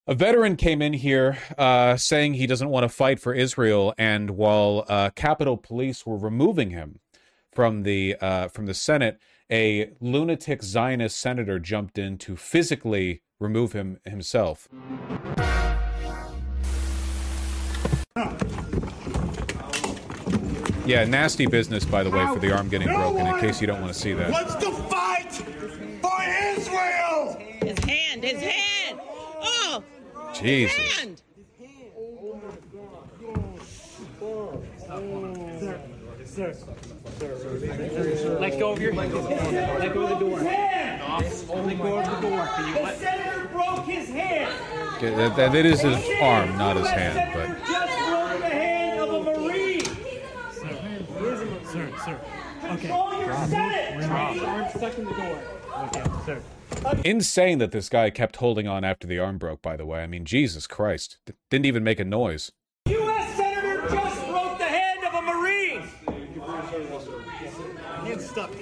A veteran came in here saying he doesn't want to fight for Israel, and while Capitol Police were removing him from the Senate, a lunatic Zionist senator jumped in to physically remove him himself. Yeah, nasty business, by the way, for the arm getting broken, in case you don't want to see that. What's the fight for Israel? His hand, his hand! Oh! Jesus. His hand! Sir. Let go of your hand. Let go of the door. Let go of the door. The senator broke his hand. Okay, that is his arm, not his hand, but... Just broke the hand of a Marine. Sir. Okay. Control your Senate. Arm stuck in the door. Okay, sir. Insane that this guy kept holding on after the arm broke, by the way. I mean, Jesus Christ. Didn't even make a noise. U.S. Senator just broke the hand of a Marine. Hand stuck.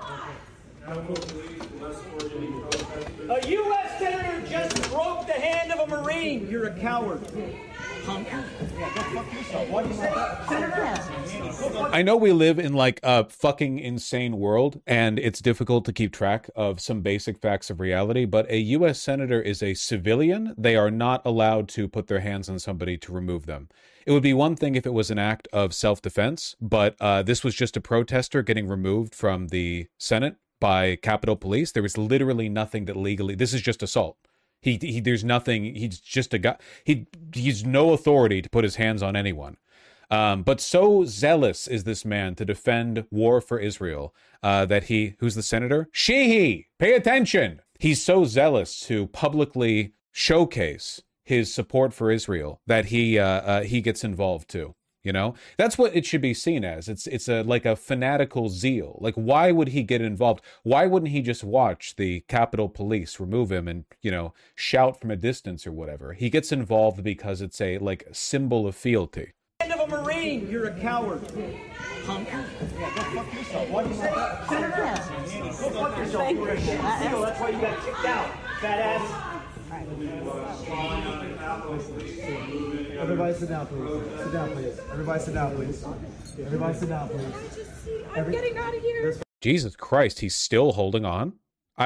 A U.S. Senator just broke the hand of a Marine. You're a coward. Punk. What do you say, Senator? I know we live in like a fucking insane world, and it's difficult to keep track of some basic facts of reality, but a U.S. Senator is a civilian. They are not allowed to put their hands on somebody to remove them. It would be one thing if it was an act of self-defense, but this was just a protester getting removed from the Senate by Capitol Police. There was literally nothing that legally... This is just assault. There's nothing... He's just a guy... He's no authority to put his hands on anyone. But so zealous is this man to defend war for Israel that he... Who's the senator? Sheehy! Pay attention! He's so zealous to publicly showcase his support for Israel that he gets involved too. You know, that's what it should be seen as. It's like a fanatical zeal. Like, why would he get involved? Why wouldn't he just watch the Capitol Police remove him and, you know, shout from a distance or whatever? He gets involved because it's a like symbol of fealty. Hand of a Marine. You're a coward. Punk. What do you say, Senator? Go fuck yourself. You're a shit seal. That's why you got kicked out, fat ass. Everybody sit down, please. Sit down, please. Everybody sit down, please. Everybody sit down, please. I'm getting out of here. Jesus Christ, he's still holding on?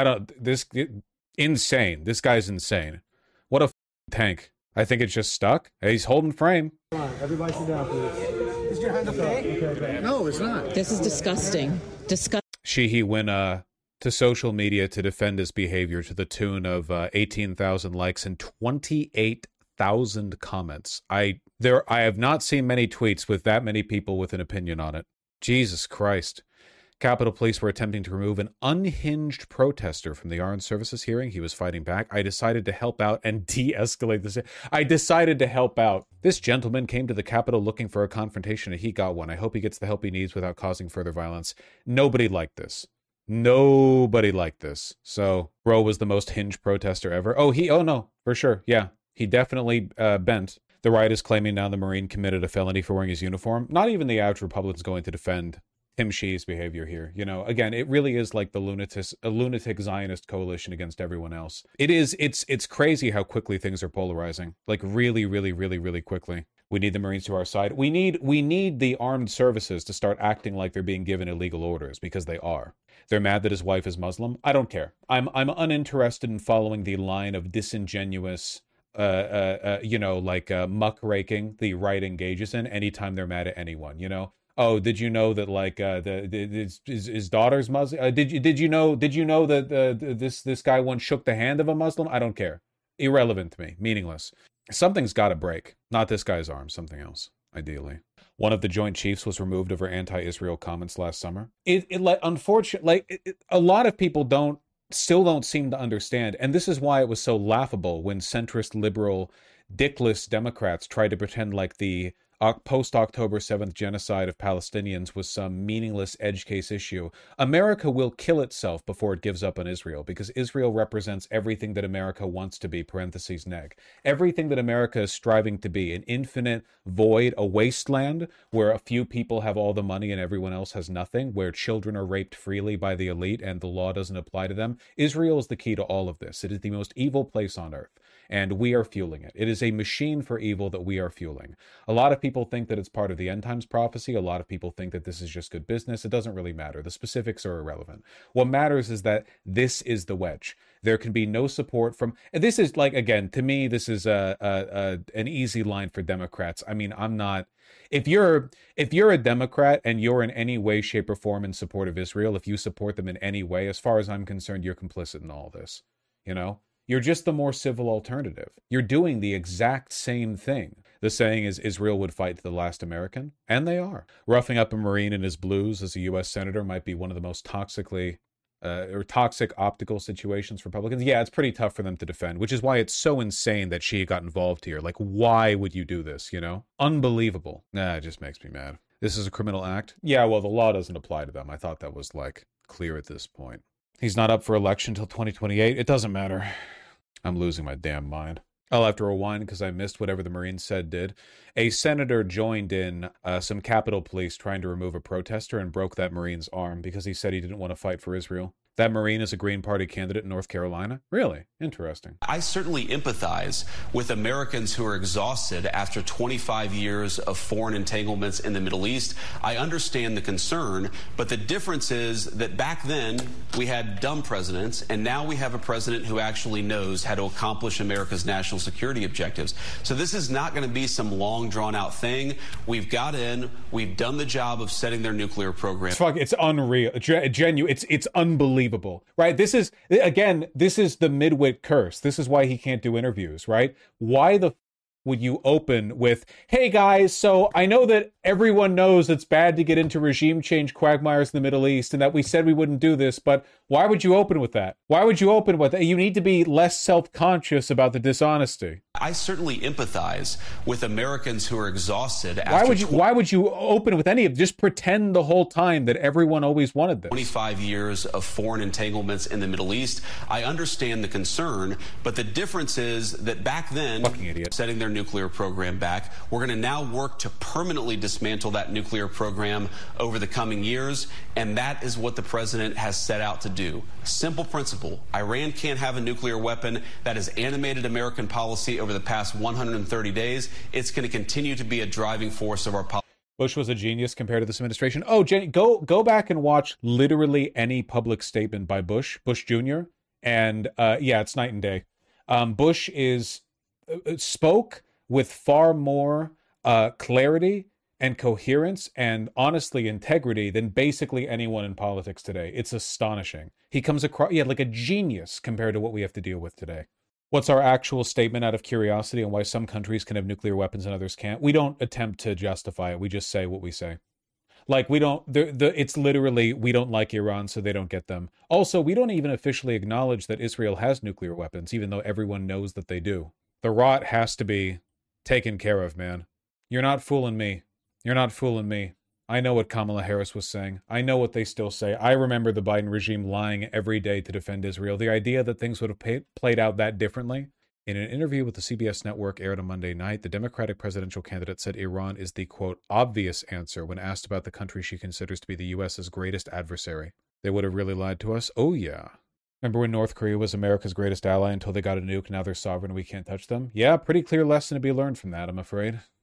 Insane. This guy's insane. What a tank. I think it's just stuck. He's holding frame. Come on, everybody sit down, please. Is your hand okay? Okay. No, it's not. This is disgusting. Sheehy went to social media to defend his behavior to the tune of 18,000 likes and 28,000 comments. I have not seen many tweets with that many people with an opinion on it. Jesus Christ. Capitol Police were attempting to remove an unhinged protester from the Armed Services hearing. He was fighting back. I decided to help out and de-escalate this. I decided to help out. This gentleman came to the Capitol looking for a confrontation, and he got one. I hope he gets the help he needs without causing further violence. Nobody liked this. Nobody liked this. So, Roe was the most hinged protester ever. Oh no, for sure. Yeah, he definitely bent. The right is claiming now the Marine committed a felony for wearing his uniform. Not even the average Republican's going to defend Tim Sheehy's behavior here. You know, again, it really is like a lunatic Zionist coalition against everyone else. It's crazy how quickly things are polarizing. Like really, really, really, really quickly. We need the Marines to our side. We need the armed services to start acting like they're being given illegal orders, because they are. They're mad that his wife is Muslim. I don't care. I'm uninterested in following the line of disingenuous, muckraking the right engages in anytime they're mad at anyone. You know. Oh, did you know that like his daughter's Muslim? Did you know that this guy once shook the hand of a Muslim? I don't care. Irrelevant to me. Meaningless. Something's got to break. Not this guy's arm. Something else. Ideally. One of the Joint Chiefs was removed over anti-Israel comments last summer. Unfortunately, a lot of people still don't seem to understand, and this is why it was so laughable when centrist, liberal, dickless Democrats tried to pretend like the post-October 7th genocide of Palestinians was some meaningless edge case issue. America will kill itself before it gives up on Israel, because Israel represents everything that America wants to be, parentheses neg. Everything that America is striving to be, an infinite void, a wasteland where a few people have all the money and everyone else has nothing, where children are raped freely by the elite and the law doesn't apply to them. Israel is the key to all of this. It is the most evil place on earth. and we are fueling it. It is a machine for evil that we are fueling. A lot of people think that it's part of the end times prophecy. A lot of people think that this is just good business. It doesn't really matter. The specifics are irrelevant. What matters is that this is the wedge. There can be no support from, and this is like, again, to me, this is an easy line for Democrats. I mean, I'm not, if you're a Democrat and you're in any way, shape, or form in support of Israel, if you support them in any way, as far as I'm concerned, you're complicit in all this. You know, you're just the more civil alternative. You're doing the exact same thing. The saying is Israel would fight to the last American, and they are. Roughing up a Marine in his blues as a U.S. Senator might be one of the most toxic optical situations for Republicans. Yeah, it's pretty tough for them to defend, which is why it's so insane that she got involved here. Like, why would you do this, you know? Unbelievable. It just makes me mad. This is a criminal act? Yeah, well, the law doesn't apply to them. I thought that was, like, clear at this point. He's not up for election until 2028. It doesn't matter. I'm losing my damn mind. I'll have to rewind because I missed whatever the Marine said did. A senator joined in some Capitol Police trying to remove a protester and broke that Marine's arm because he said he didn't want to fight for Israel. That Marine is a Green Party candidate in North Carolina? Really? Interesting. I certainly empathize with Americans who are exhausted after 25 years of foreign entanglements in the Middle East. I understand the concern, but the difference is that back then we had dumb presidents, and now we have a president who actually knows how to accomplish America's national security objectives. So this is not going to be some long, drawn-out thing. We've got in, we've done the job of setting their nuclear program. It's unreal. Genuine. It's unbelievable. Right? This is the midwit curse. This is why he can't do interviews, right? Why the would you open with, hey guys, so I know that everyone knows it's bad to get into regime change quagmires in the Middle East and that we said we wouldn't do this, but why would you open with that? Why would you open with that? You need to be less self-conscious about the dishonesty. I certainly empathize with Americans who are exhausted. Why would you open with any of it? Just pretend the whole time that everyone always wanted this. 25 years of foreign entanglements in the Middle East. I understand the concern, but the difference is that back then, setting their nuclear program back, we're going to now work to permanently dismantle that nuclear program over the coming years, and that is what the president has set out to do. Simple principle. Iran can't have a nuclear weapon. That has animated American policy over the past 130 days. It's going to continue to be a driving force of our policy. Bush was a genius compared to this administration. Oh, Jenny, go back and watch literally any public statement by Bush Jr. And yeah, it's night and day. Bush spoke with far more clarity and coherence and honestly integrity than basically anyone in politics today. It's astonishing. He comes across like a genius compared to what we have to deal with today. What's our actual statement out of curiosity on why some countries can have nuclear weapons and others can't? We don't attempt to justify it. We just say what we say. Like, we don't, it's literally, we don't like Iran, so they don't get them. Also, we don't even officially acknowledge that Israel has nuclear weapons, even though everyone knows that they do. The rot has to be taken care of, man. You're not fooling me. You're not fooling me. I know what Kamala Harris was saying. I know what they still say. I remember the Biden regime lying every day to defend Israel. The idea that things would have played out that differently. In an interview with the CBS network aired on Monday night, the Democratic presidential candidate said Iran is the, quote, obvious answer when asked about the country she considers to be the U.S.'s greatest adversary. They would have really lied to us? Oh, yeah. Remember when North Korea was America's greatest ally until they got a nuke, now they're sovereign and we can't touch them? Yeah, pretty clear lesson to be learned from that, I'm afraid.